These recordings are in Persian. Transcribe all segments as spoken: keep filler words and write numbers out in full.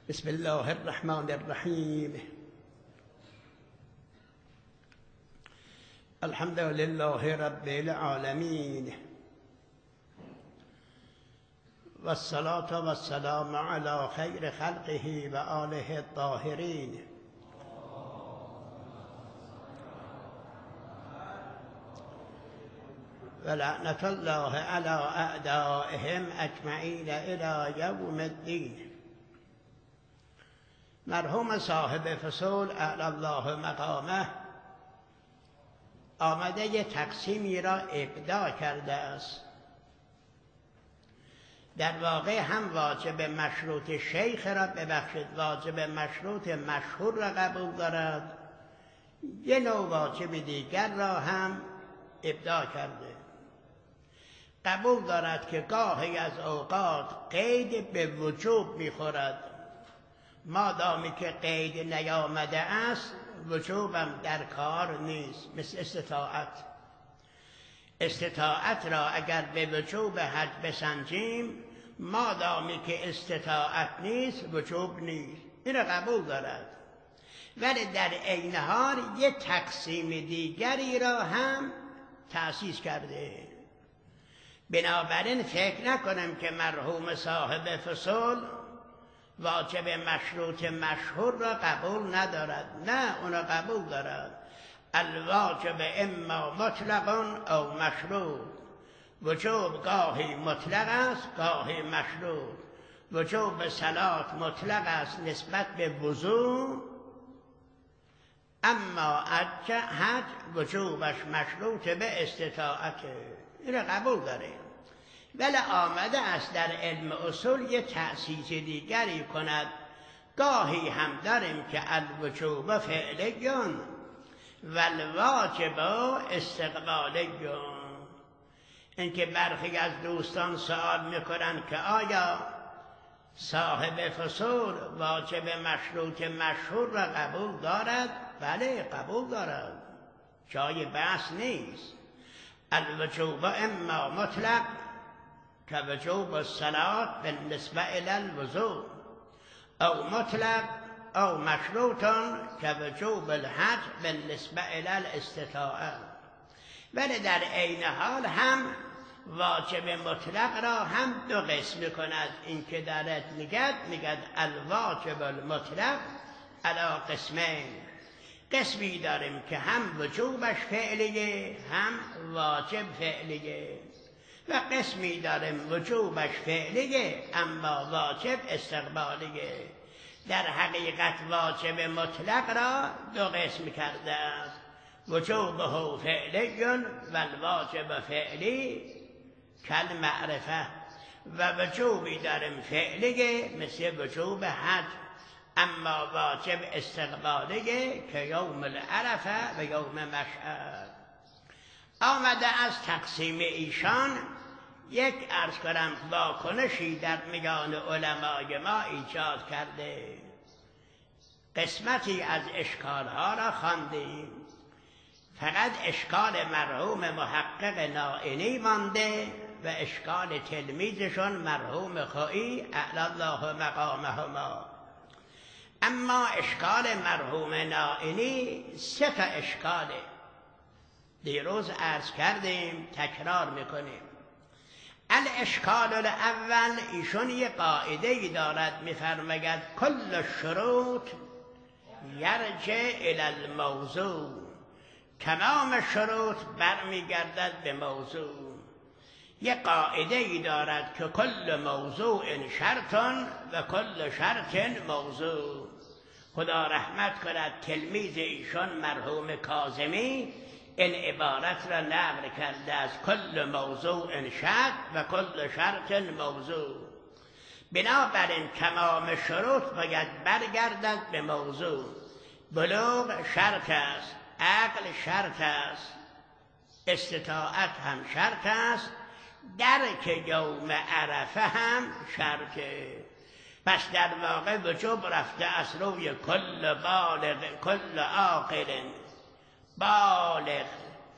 بسم الله الرحمن الرحیم. الحمد لله رب العالمین و الصلاة و السلام علی خیر خلقه و آله الطاهرین. و لعنت الله علی اعدائهم اجمعین الی یوم الدین. مرحوم صاحب فصول اعلی الله مقامه آمده یه تقسیمی را ابداع کرده است. در واقع هم واجب مشروط شیخ را ببخشید واجب مشروط مشهور را قبول دارد، یه نوع واجب دیگر را هم ابداع کرده. قبول دارد که گاهی از اوقات قید به وجوب میخورد، مادامی که قید نیامده است وجوبم در کار نیست. مثل استطاعت استطاعت را اگر به وجوب حج بسنجیم، مادامی که استطاعت نیست وجوب نیست. این را قبول دارد، ولی در عین حال یه تقسیم دیگری را هم تأسیس کرده. بنابراین فکر نکنم که مرحوم صاحب فصول واجب مشروط مشهور را قبول ندارد. نه، اون را قبول دارد. الواجب اما مطلق او مشروط. وجوب گاهی مطلق است گاهی مشروط. وجوب صلات مطلق است نسبت به وضو، اما حج وجوبش مشروط به استطاعته. این را قبول داره، ولی آمده است در علم اصول یه تأسیس دیگری کند. گاهی هم داریم که الوجوب فعلیون و الواجب استقبالیون. اینکه برخی از دوستان سوال میکنن که آیا صاحب فصول واجب مشروط مشهور را قبول دارد؟ بله، قبول دارد، جای بحث نیست. الوجوب اما مطلق که وجوب الصلاة بالنسبه الی الوضوء، او مطلق او مشروط که وجوب الحج بالنسبه الی الاستطاعه. ولی در عین حال هم واجب مطلق را هم دو قسم کند. این که دارد میگد میگد الواجب المطلق علی قسمین. قسمی داریم که هم وجوبش فعلیه هم واجب فعلیه، و قسمی داریم وجوبش فعلیه اما واجب استقبالیه. در حقیقت واجب مطلق را دو قسم کرده است: وجوبه فعلی و الواجب فعلی کل معرفه. و وجوبی داریم فعلیه مثل وجوب حج، اما واجب استقبالیه که یوم العرفه و یوم مشعر. آمده از تقسیم ایشان یک عرض کنم واکنشی در میان علمای ما ایجاد کرده. قسمتی از اشکالها را خواندیم، فقط اشکال مرحوم محقق نائینی مانده و اشکال تلمیذشون مرحوم خویی اعلی الله مقامهما. اما اشکال مرحوم نائینی سه تا اشکاله. دیروز عرض کردیم، تکرار میکنیم. الاشکال الاول، ایشون یه قاعده ای دارد میفرماید کل شروط یرجع الی الموضوع. تمام شروط برمیگردد به موضوع. یه قاعده ای دارد که کل موضوع شرط و کل شرط موضوع. خدا رحمت کند تلمیذ ایشون مرحوم کاظمی این عبارت را نقل کرده از کل موضوع شرط و کل شرط موضوع. بنابراین تمام شروط باید برگردد به موضوع. بلوغ شرط است، عقل شرط است، استطاعت هم شرط است، درک یوم عرفه هم شرطه. پس در واقع وجوب رفته از روی کل بالغ کل عاقل بالغ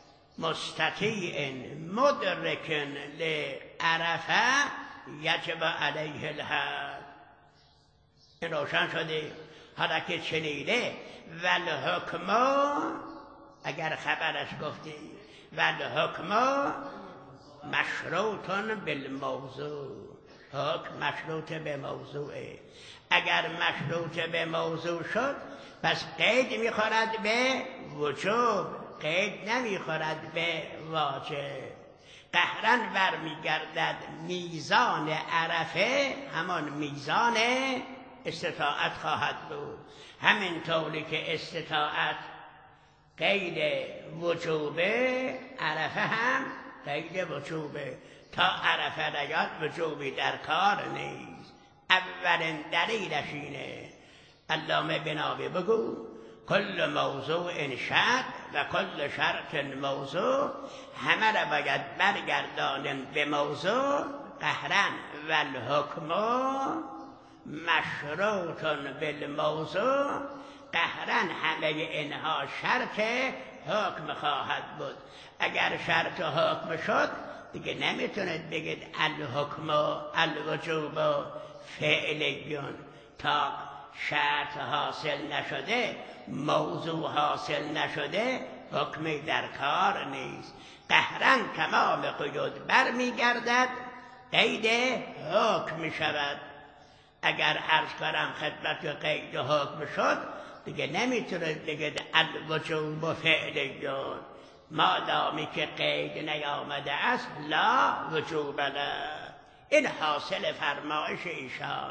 مستطیع مدرک لعرفه یجب علیه الحج. این روشن شده. حالا که شنیده والحکم، اگر خبرش گفتی والحکم مشروطن بالموضوع، حکم مشروط به موضوعه. اگر مشروط به موضوع شد پس قید میخورد به وجوب، قید نمیخورد به واجب. قهرن برمیگردد میزان عرفه همان میزان استطاعت خواهد بود. همین طوری که استطاعت قید وجوبه، عرفه هم قید وجوبه. تا عرفه نیاد وجوبی در کار نیست. اولین دلیلش اینه. علامه بنابی بگو کل موضوع شرط و کل شرط موضوع، همه را باید برگردانیم به موضوع. قهرن و الحکم مشروط بالموضوع، قهرن همه اینها شرط حکم خواهد بود. اگر شرط حکم شد دیگه نمیتونید بگید الحکم الوجوب فعلیون. تا شرط حاصل نشده، موضوع حاصل نشده، حکمی در کار نیست. قهرن تمام قیود برمیگردد قید حکم شود. اگر عرض کنم خدمت قید حکم شد دیگه نمیتونید بگید الوجوب فعلیون. مادامی که قید نیامده است لا وجوب له. این حاصل فرمایش ایشان.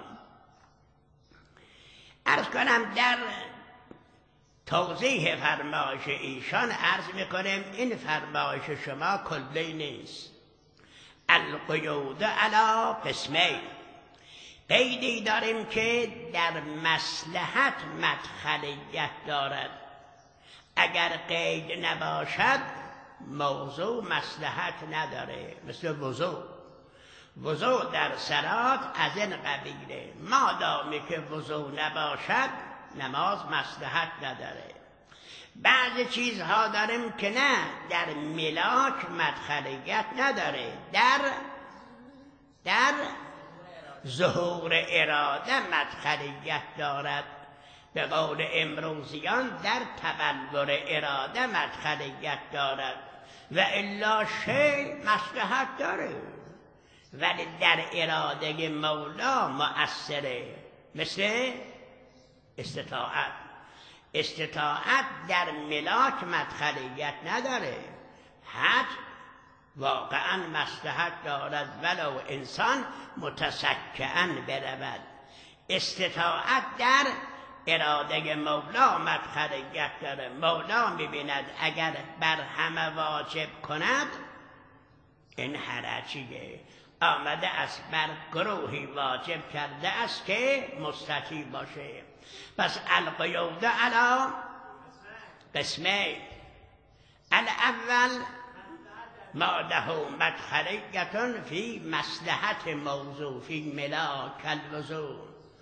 عرض کنم در توضیح فرمایش ایشان عرض میکنیم این فرمایش شما کلی نیست. القیود علی قسمین، قیدی داریم که در مصلحت مدخلیت دارد. اگر قید نباشد موضوع مصلحت نداره. مثل وضوع، وضوع در صلات از این قبیله. مادامی که وضوع نباشد نماز مصلحت نداره. بعضی چیزها داریم که نه، در ملاک مدخلیت نداره، در در ظهور اراده مدخلیت دارد. به قول امروزیان در تبلور اراده مدخلیت دارد. و الا شی مصلحت داره ولی در اراده مولا مؤثره. مثل استطاعت. استطاعت در ملاک مدخلیت نداره، حج واقعا مصلحت دارد ولو انسان متسکعاً برود. استطاعت در اراده مولا مدخلیت داره. مولا میبیند اگر بر همه واجب کند این حرجیه، آمده است بر گروهی واجب کرده است که مستطیع باشه. پس القیود علی قسمین. الاول ما له مدخلیت فی مصلحت موضوع فی ملاک الوضوع.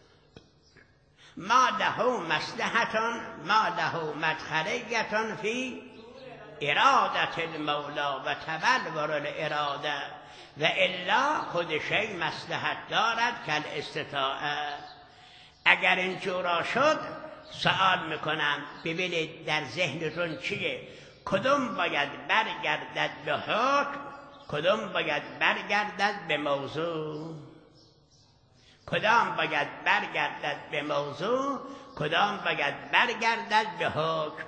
ما له مصلحت ما له مدخلیت فی ارادت المولا و تبلور الاراده و الا خود شی مصلحت دارد که الاستطاعت. اگر اینجورا شد سوال میکنم ببینید در ذهنتون چیه؟ کدوم باید برگردد به حکم، کدوم باید برگردد به موضوع؟ کدام باید برگردد به موضوع، کدام باید برگردد به حکم؟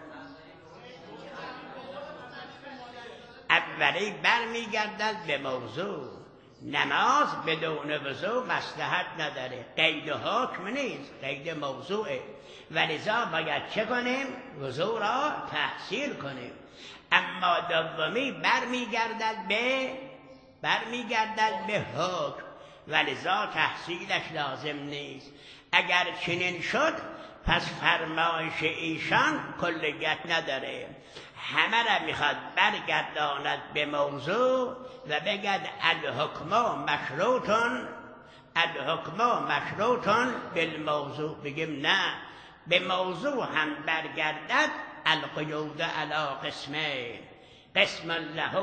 اولی برمیگردد به موضوع. نماز بدون وضوع مصلحت نداره، قید حکم نیست، قید موضوعه. ولذا باید چه کنیم؟ وضوع را تحصیل کنیم. اما دومی برمیگردد به برمیگردد به حکم، ولذا تحصیلش لازم نیست. اگر چنین شد پس فرمایش ایشان کلیت نداره، همه را میخواد برگرداند به موضوع و بگد الحکم مشروطن الحکم مشروطن بالموضوع. بگیم نه، به موضوع هم برگردد. القیود علی قسمین، قسم له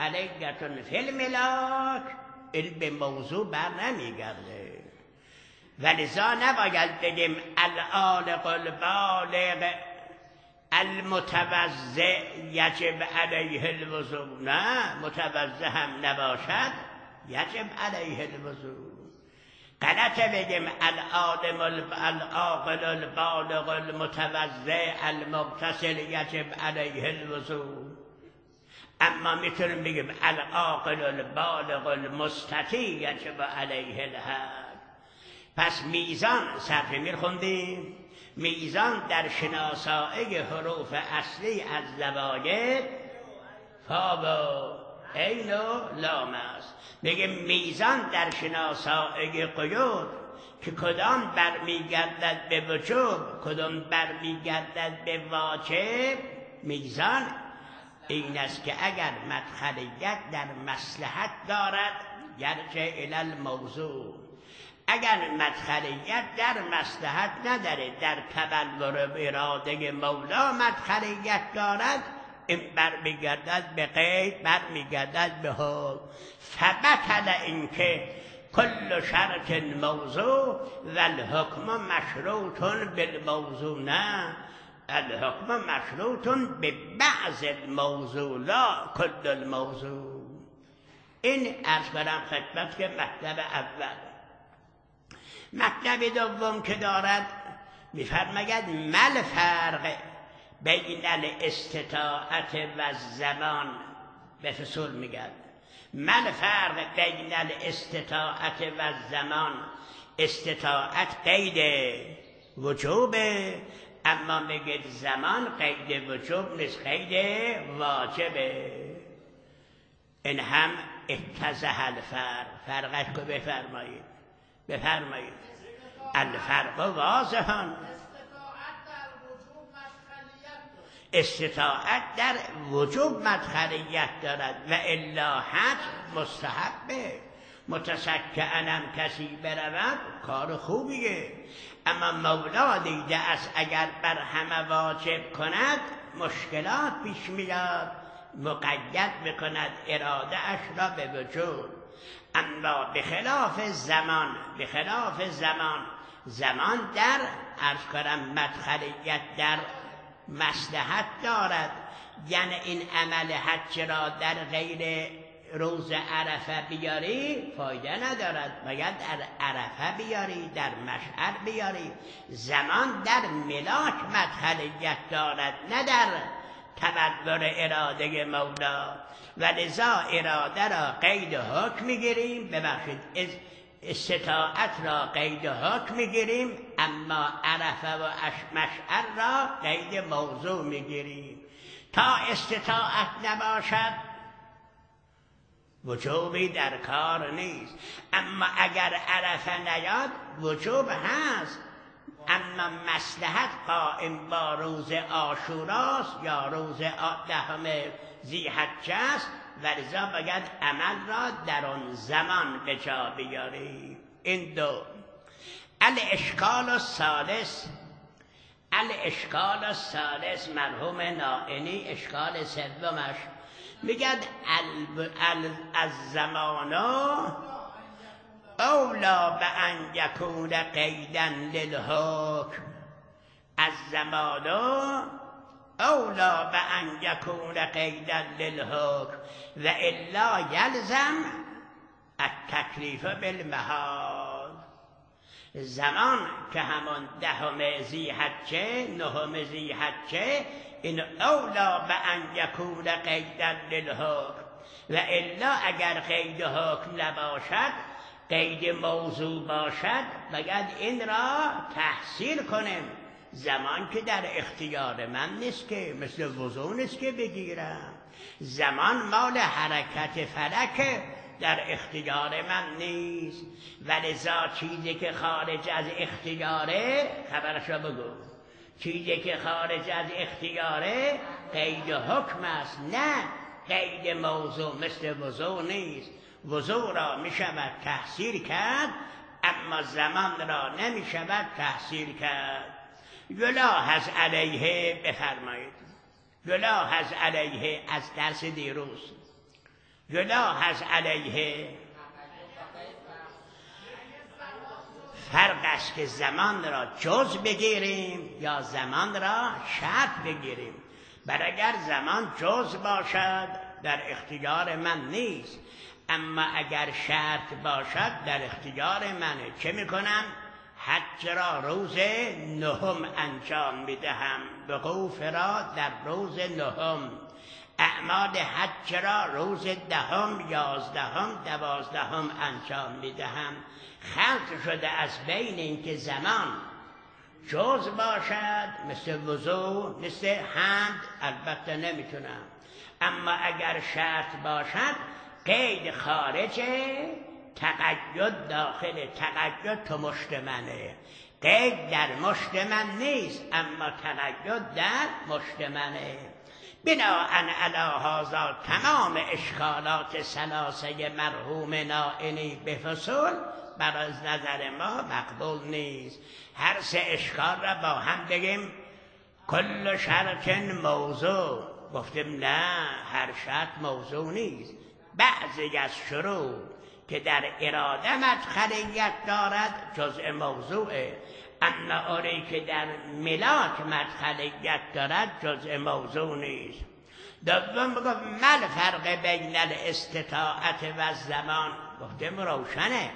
مدخلیت فی الملاک، این به موضوع بر نمیگرده. ولذا نباید بگیم العالق البالغ المتوضع یجب علیه الوضوء. نه، متوضع هم نباشد یجب علیه الوضوء. غلطه بگیم العالم العاقل البالغ المتوضع المغتسل یجب علیه الوضوء. اما میتونیم بگیم العاقل البالغ المستطیع یجب علیه الحد. پس میزان صرف میر خوندیم. میزان در شناسایی حروف اصلی از زواید فا و عین و لام است. بگیم میزان در شناسایی قیود که کدام برمیگردد به وجوب کدام برمیگردد به واجب. میزان این است که اگر مدخلیت در مصلحت دارد یرجع الی الموضوع، اگر مدخلیت در مصلحت نداره، در تبلور اراده مولا مدخلیت دارد، این برمیگردد به قید، برمیگردد به حکم. فبطل اینکه کل شرط موضوع و الحکم مشروط بالموضوع. نه، الحکم مشروط به بعض الموضوع لا کل الموضوع. این عرض برم خدمت که مطلب اول. مطلب دوم که دارد میفرماید مل فرق بین الاستطاعت و زمان. به فصول میگد مل فرق بین الاستطاعت و زمان. استطاعت قید وجوبه، اما میگه زمان قید وجوب نیست، قید واجبه. این هم اتضح الفرق. فرقش که بفرمایید بفرمایید الفرق واضحان. استطاعت در وجوب مدخلیت دارد و الا حج مستحبه. متسکعنم کسی برود کار خوبیه، اما مولا دیده است اگر بر همه واجب کند مشکلات پیش میاد، مقید میکند اراده اش را به وجود. اما بخلاف زمان، بخلاف زمان زمان در عرض کنم مدخلیت در مصلحت دارد. یعنی این عمل حج را در غیر روز عرفه بیاری فایده ندارد، باید در عرفه بیاری، در مشعر بیاری. زمان در ملاک مدخلیت دارد، نه در تبلور اراده مولا. و لذا اراده را قید حکم میگیریم، ببخشید استطاعت را قید حکم میگیریم، اما عرفه و مشعر را قید موضوع میگیریم. تا استطاعت نباشد وجوبی در کار نیست، اما اگر عرفه نیاد وجوب هست، اما مصلحت قائم با روز عاشوراست یا روز دهم ذی‌حجه است، ولذا باید عمل را در آن زمان به جا بیاری. این دو. الاشکال الثالث، الاشکال الثالث مرحوم نائینی اشکال سومش میگد از زمانا اولا به ان یکون قیدا للحکم. از زمانا اولا به ان یکون قیدا للحکم و الا یلزم التکلیف بالمحال. زمان که همان دهم ذی‌حجه، نهم ذی‌حجه، این اولا به ان یکون قیدا للحکم و الا اگر قید حکم نباشد، قید موضوع باشد، باید این را تحصیل کنیم. زمان که در اختیار من نیست که، مثل وضو نیست که بگیرم. زمان مال حرکت فلک، در اختیار من نیست. ولذا چیزی که خارج از اختیاره، خبرش را بگو، چیزی که خارج از اختیاره قید حکم است، نه قید موضوع. مثل وضو نیست. وضو را می شود تحصیل کرد، اما زمان را نمی شود تحصیل کرد. یلاحظ علیه، بفرمایید یلاحظ علیه از درس دیروز، یلاحظ علیه فرق است که زمان را جز بگیریم یا زمان را شرط بگیریم. بر اگر زمان جز باشد در اختیار من نیست، اما اگر شرط باشد در اختیار منه. چه میکنم؟ حج را روز نهم انجام میدهم، وقوف را در روز نهم، اعمال حج را روز دهم، یازدهم، دوازدهم انجام میدهم. خلط شده از بین این که زمان جز باشد، مثل وضوء، مثل حمد البته نمیتونم، اما اگر شرط باشد قید خارجه، تقید داخل. تقید تو مشت منه، قید در مشت من نیست، اما تقید در مشت منه. بناءً علی هذا تمام اشکالات ثلاثه مرحوم نائینی به فصول بر از نظر ما مقبول نیست. هر سه اشکال را با هم بگیم کل شرط موضوع. گفتیم نه، هر شرط موضوع نیست. بعضی از شروط که در اراده مدخلیت دارد جزء موضوعه، اما آنی که در ملاک مدخلیت دارد جزء موضوع نیست. دوم بگفت مل فرق بین الاستطاعت و زمان. گفتیم روشنه،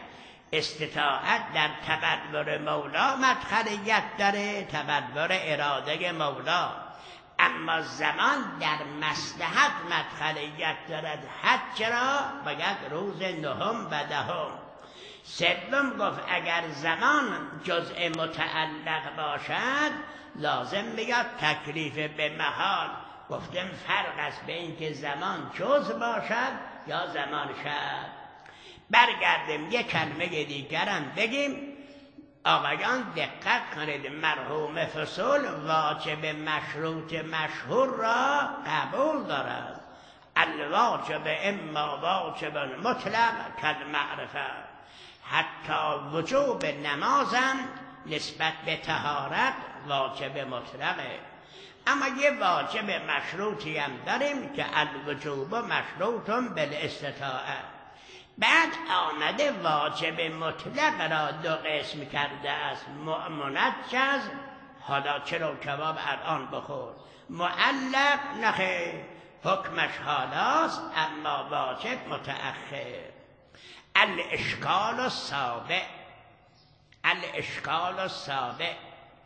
استطاعت در تقدر مولا مدخلیت داره، تقدر اراده مولا، اما زمان در مصلحت مدخلیت دارد. حج را باید روز نهم و دهم. سوم گفت اگر زمان جزء متعلق باشد لازم میاد تکلیف به محال. گفتم فرق است بین که زمان جز باشد یا زمان شد. برگردیم یک کلمه دیگرم بگیم. آقایان دقت کنید، مرحوم فصول واجب مشروط مشهور را قبول دارد. الواجب اما واجب مطلق کالمعرفه. حتی وجوب نمازم نسبت به طهارت واجب مطلقه. اما یه واجب مشروطی هم داریم که الوجوب مشروط بالاستطاعه. بعد آمده واجب مطلق را دو قسم کرده است، منجز، حالا چرا کباب الان بخور، معلق نخیر، حکمش حالاست اما واجب متأخر. الاشکال السابع. الاشکال السابع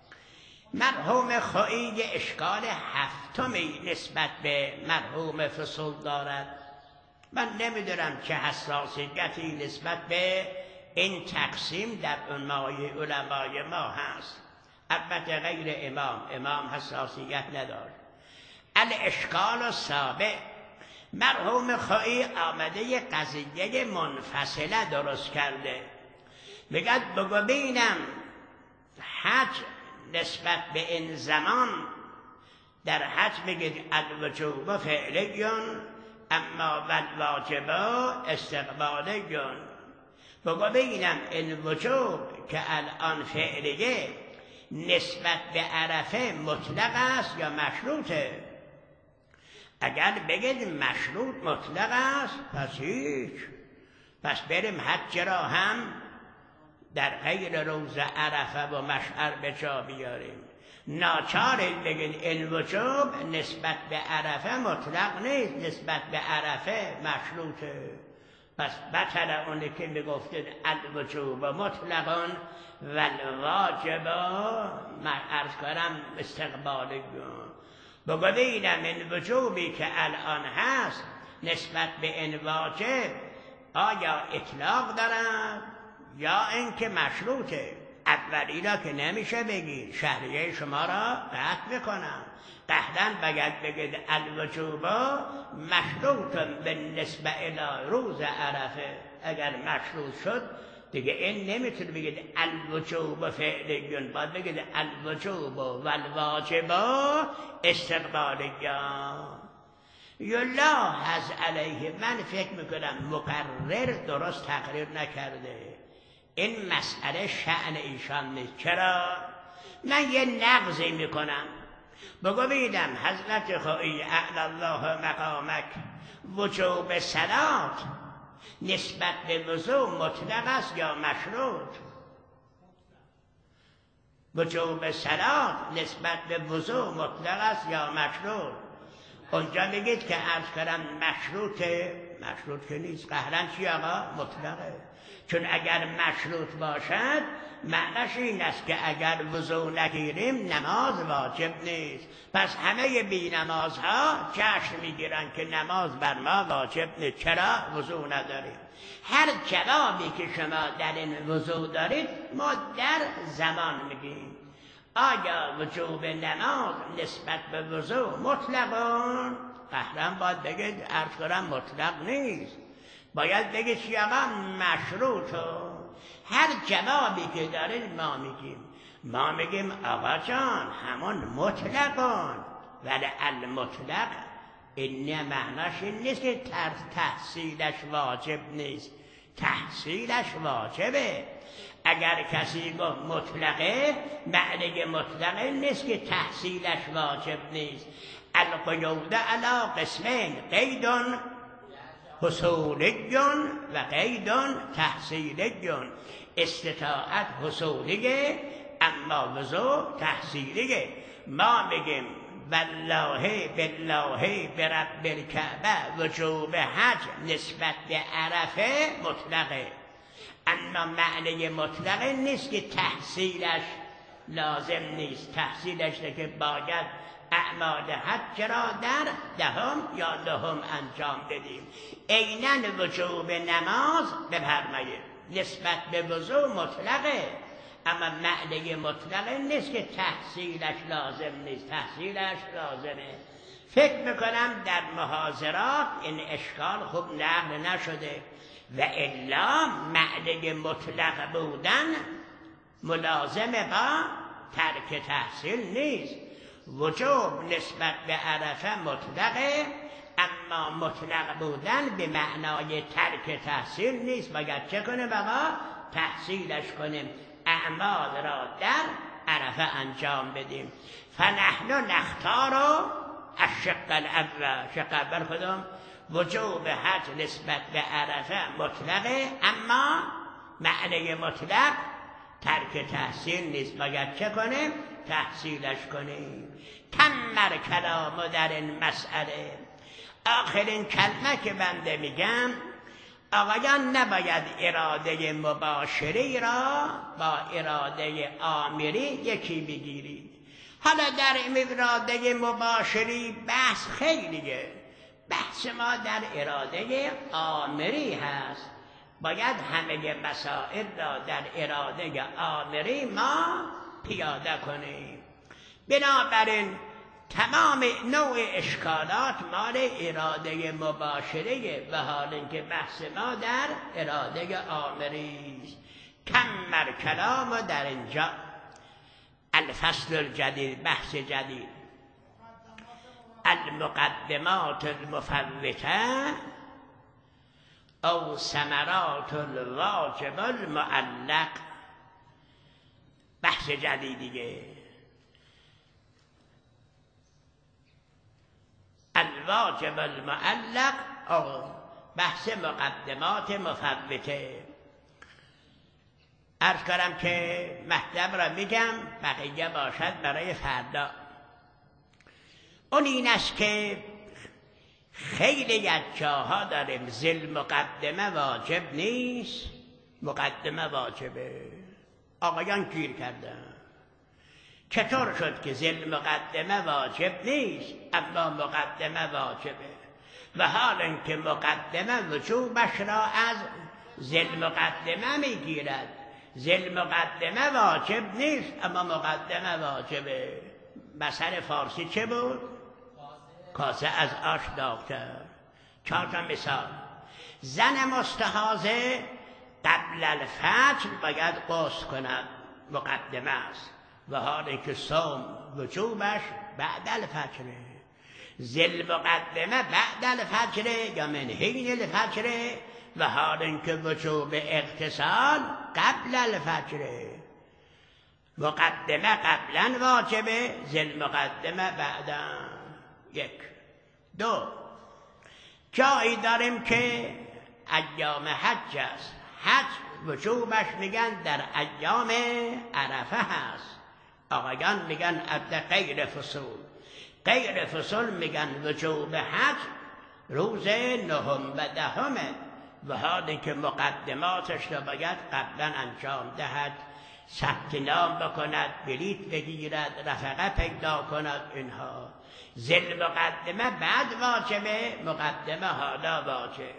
مرحوم خویی اشکال هفتمی نسبت به مرحوم فصول دارد. من نمیدونم چه حساسیتی نسبت به این تقسیم در علمای علمای ما هست. البته غیر امام، امام حساسیت نداشت. الاشکال السابع، مرحوم خویی آمده یه قضیه منفصله درست کرده. میگد بگو بینم حج نسبت به این زمان، در حج میگید الوجوب فعلیون اما والواجب استقبالیون. بگو بینم این وجوب که الان فعلیه نسبت به عرفه مطلق است یا مشروطه؟ اگر بگید مشروط مطلق است پس هیچ، پس بریم حج را هم در غیر روز عرفه و مشعر به جا بیاریم. ناچارید بگید این وجوب نسبت به عرفه مطلق نیست، نسبت به عرفه مشروطه. پس بطل اونی که میگفتید الوجوب مطلقون و الواجب عرض کنم استقبالیون. بگو بینم این وجوبی که الان هست نسبت به این واجب آیا اطلاق دارد یا اینکه مشروطه؟ اولی را که نمیشه بگید، شهریه شما را قطع میکنم. قهدن باید بگید الوجوب مشروط بالنسبه الی روز عرفه. اگر مشروط شد دیگه این نمیتونه بگید الوجوب فعلیون، باید بگید الوجوب و الواجب استقبالیون. یلاحظ علیه، من فکر میکنم مقرر درست تقریر نکرده. این مسئله شأن ایشان نیست. چرا؟ من یه نقضی میکنم. بگو بیدم حضرت خویی اعلی الله مقامک وجوب صلات نسبت به وضوء مطلق است یا مشروط؟ وجوب صلات نسبت به وضو مطلق است یا مشروط؟ اونجا بگید که عرض کردم مشروطه، مشروط که نیست. قهرن چی آقا؟ مطلقه. چون اگر مشروط باشد معنیش این است که اگر وضو نگیریم نماز واجب نیست. پس همه بی نمازها جشن میگیرن که نماز بر ما واجب نیست. چرا؟ وضو نداریم. هر جوابی که شما در این وضو دارید ما در زمان میگیم. آیا وجوب نماز نسبت به وضو مطلقان؟ قهرن باید بگید عرض کنم مطلق نیست، باید بگید چی آقا؟ مشروط. هر جوابی که دارید ما میگیم ما میگیم آقا جان همون مطلقان، ولی المطلق این معناش این نیست که تحصیلش واجب نیست، تحصیلش واجبه. اگر کسی گفت مطلقه معنی مطلقه نیست که تحصیلش واجب نیست. القیود علی قسمین قید حصولی و قید تحصیلی. استطاعت حصولیه اما وضو تحصیلیه. ما میگیم والله بالله برب الکعبه وجوب حج نسبت به عرفه مطلقه، اما معنی مطلقه نیست که تحصیلش لازم نیست. تحصیلش ده که باید اعمال حج را در دهم یا نهم انجام بدیم. عیناً وجوب نماز بفرمایید نسبت به وضو مطلقه، اما معنی مطلقه نیست که تحصیلش لازم نیست، تحصیلش لازمه. فکر میکنم در محاضرات این اشکال خوب نقل نشده و الا معنی مطلق بودن ملازم با ترک تحصیل نیست. وجوب نسبت به عرفه مطلقه، اما مطلق بودن به معنای ترک تحصیل نیست. باید چه کنه بابا؟ تحصیلش کنیم، اعمال را در عرفه انجام بدیم. فنحن نختار الشق الاول. شق اول خودم وجوب حج نسبت به عرفه مطلقه، اما معنی مطلق ترک تحصیل نیست. باید چه کنیم؟ تحصیلش کنیم. تمر کلام در این مسئله. آخرین کلمه که بنده میگم، آقایان نباید اراده مباشری را با اراده آمری یکی بگیرید. حالا در اراده مباشری بحث خیلیه، بحث ما در اراده آمری هست. باید همه مسائل را در اراده آمری ما پیاده کنیم. بنابراین تمام نوع اشکالات مال اراده مباشره، و حال اینکه بحث ما در اراده آمری است. کمر کلام در اینجا الفصل الجدید، بحث جدید. المقدمات المفوته او ثمرات الواجب المعلق. بحث جدیدیه. الواجب المعلق او بحث مقدمات مفوته. عرض کردم که مطلب را میگم، بقیه باشد برای فردا. اون این است که خیلی از جاها داریم ذل مقدمه واجب نیست، مقدمه واجبه. آقایان گیر کردن چطور شد که ذل مقدمه واجب نیست اما مقدمه واجبه، و حال اینکه مقدمه وجوبش را از ذل مقدمه میگیرد. ذل مقدمه واجب نیست اما مقدمه واجبه. مثل فارسی چه بود؟ کاسه از آش داغ کرد. چهار تا مثال. زن مستحاضه قبل الفجر باید غسل کند، مقدمه است، و حالی که صوم وجوبش بعد الفجره. ذل مقدمه بعد الفجره یا من حین الفجره، و حالی که وجوب اغتسال قبل الفجره. مقدمه قبلا واجبه، ذل مقدمه بعدا. یک. دو، جایی داریم که ایام حج است. حج وجوبش میگن در ایام عرفه هست، آقایان میگن عد غیر فصول. غیر فصول میگن وجوب حج روز نهم و دهمه، و حالی که مقدماتش را باید قبلا انجام دهد، ثبت نام بکند، بلیط بگیرد، رفقه پیدا کند. اینها ذل مقدمه بعد واجبه، مقدمه حالا واجب.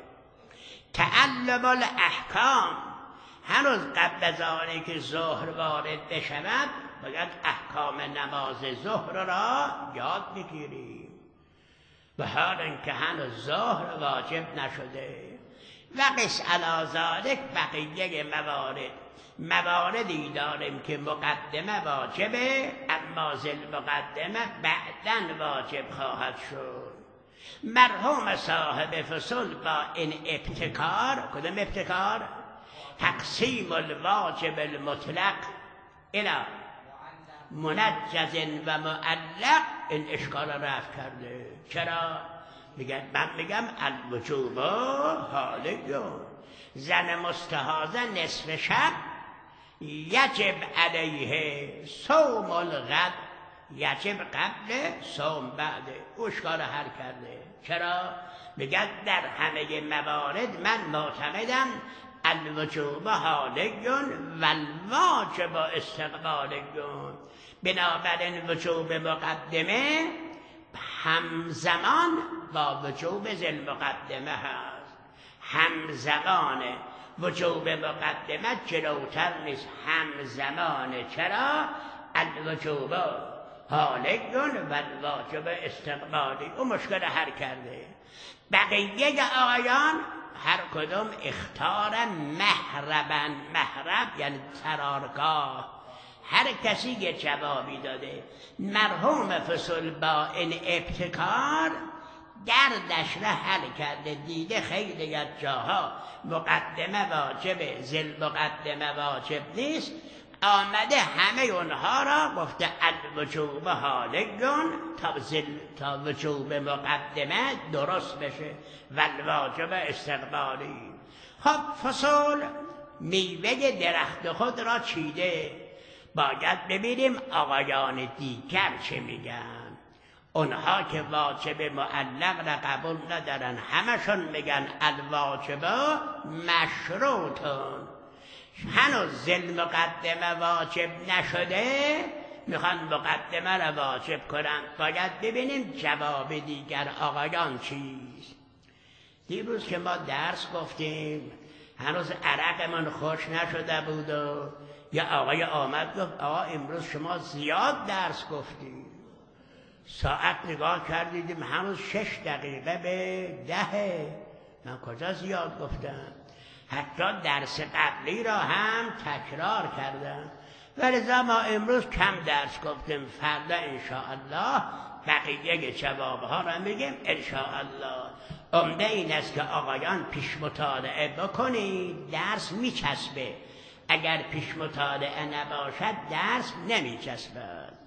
تعلم الاحکام، هنوز قبل از آنی که ظهر وارد بشود باید احکام نماز ظهر را یاد بگیریم، و حال اینکه هنوز ظهر واجب نشده. و قس علی ذلک بقیه موارد، مواردی داریم که مقدمه واجبه، اما ذل مقدمه بعداً واجب خواهد شد. مرحوم صاحب فصول با این ابتکار، کدام ابتکار؟ تقسیم الواجب المطلق الى منجز و معلق، این اشکال رفع کرده. چرا؟ میگن من میگم الوجوب حالگون، زن مستحاضه نصف شب یجب علیه صوم الغد، یجب قبل صوم بعد. اشکال حل کرده. چرا؟ میگن در همه موارد من معتقدم الوجوب حالگون و الواجب استقبالگون. بنابراین وجوب مقدمه همزمان با وجوب ذل مقدمه هست. همزمان وجوب مقدمه جلوتر نیست، همزمان. چرا؟ الوجوب حالگون و الواجب استقبالی. او مشکل حل کرده. بقیه آیان هر کدوم اختار محربن، محرب یعنی قرارگاه، هر کسی یه جوابی داده. مرحوم فصول با این ابتکار دردش را حل کرده، دیده خیلی از جاها مقدمه واجبه، ذل مقدمه واجب نیست، آمده همه اونها را گفته الوجوب حالگون تا ذل تا وجوب مقدمه درست بشه و الواجب استقبالی. خب فصول میوه درخت خود را چیده، باید ببینیم آقایان دیگر چه میگن. اونها که واجب معلق را قبول ندارن، همشون میگن الواجب مشروطون. هنوز ذل مقدمه واجب نشده، میخوان مقدمه را واجب کنن. باید ببینیم جواب دیگر آقایان چیست. دیروز که ما درس گفتیم هنوز عرقمون خوش نشده بود و یا آقای آمد گفت آقا امروز شما زیاد درس گفتیم. ساعت نگاه کردیدیم هنوز شش دقیقه به دهه. من کجا زیاد گفتم؟ حتی درس قبلی را هم تکرار کردم. ولذا ما امروز کم درس گفتیم. فردا انشاءالله بقیه جوابها را میگیم انشاءالله. عمده این است که آقایان پیش مطالعه بکنید، درس میچسبه. اگر پیش مطالعه نباشد درس نمیچسبد.